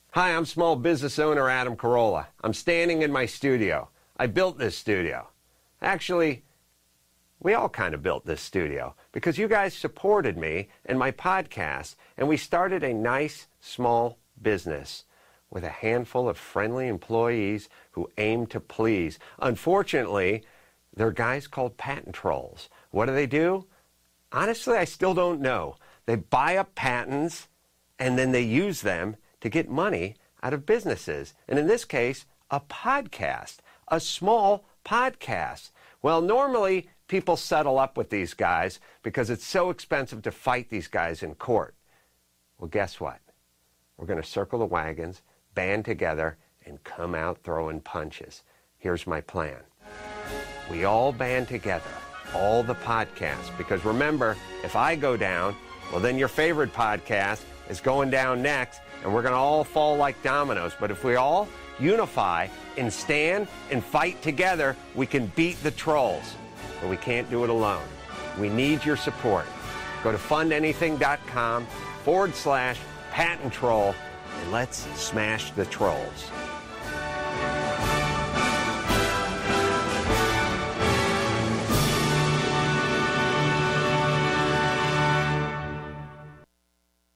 Hi, I'm small business owner Adam Carolla. I'm standing in my studio. I built this studio. Actually, we all kind of built this studio because you guys supported me and my podcast, and we started a nice, small business with a handful of friendly employees who aim to please. Unfortunately, they're guys called patent trolls. What do? Honestly, I still don't know. They buy up patents, and then they use them to get money out of businesses. And in this case, a podcast, a small podcast. Well, normally people settle up with these guys because it's so expensive to fight these guys in court. Well, guess what? We're going to circle the wagons, band together, and come out throwing punches. Here's my plan. We all band together, all the podcasts, because remember, if I go down, well, then your favorite podcast is going down next, and we're going to all fall like dominoes. But if we all unify and stand and fight together, we can beat the trolls. But we can't do it alone. We need your support. Go to fundanything.com/patent troll, and let's smash the trolls.